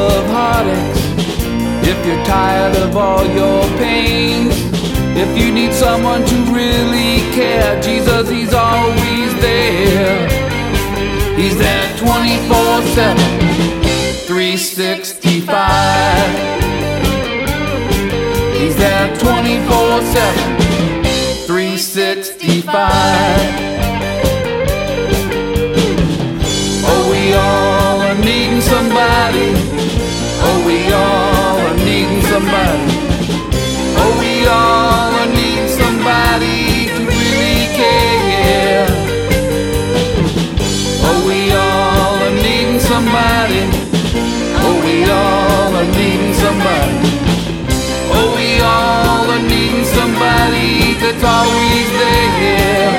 of heartaches, if you're tired of all your pains, if you need someone to really care, Jesus, he's always there. He's there 24/7, 365. He's there 24/7, 365. Oh, we all are needing somebody. Oh, we all are needing somebody. Oh, we all are needing somebody to really care. Oh, we all are needing somebody. Oh, we all are needing somebody. Oh, we all are needing somebody that's always there.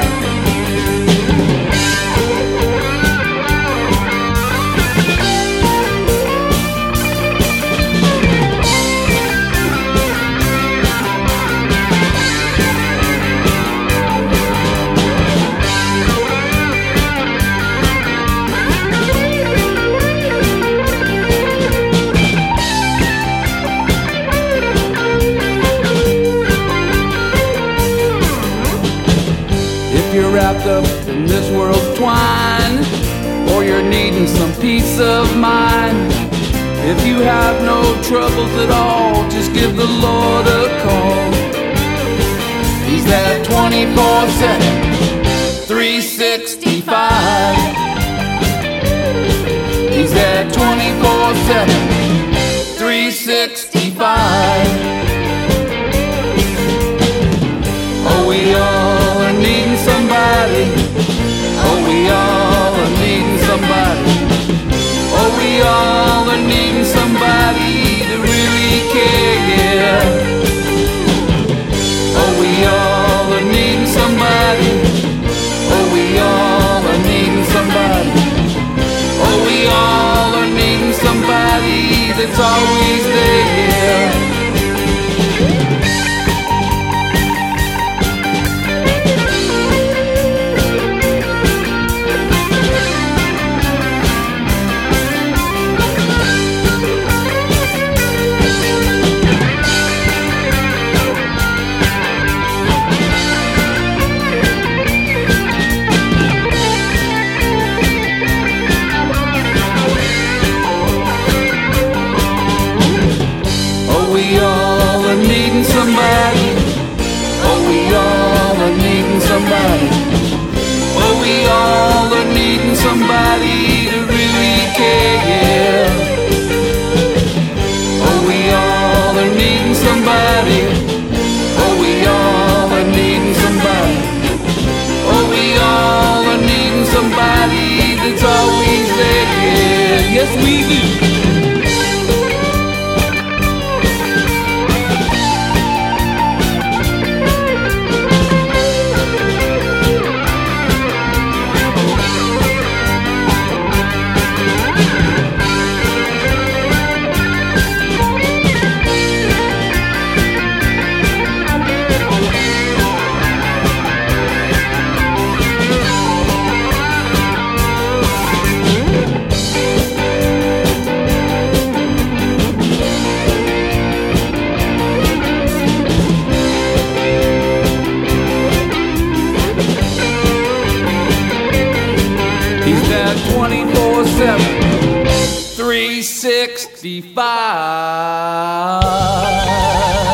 You're wrapped up in this world's twine, or you're needing some peace of mind. If you have no troubles at all, just give the Lord a call. He's there 24/7, 365. He's there 24/7, 365. Oh, we all are needing somebody. Oh, we all are needing somebody. Oh, we all are needing somebody to really care. Oh, we all are needing somebody. Oh, we all are needing somebody. Oh, we all are needing somebody that's always there. We all are needing somebody. Oh, we all are needing somebody. Oh, we all are needing somebody to really care. Oh, we all are needing somebody. Oh, we all are needing somebody. Oh, we all are needing somebody that's always there. Yes, we do. He's there 24/7, 365.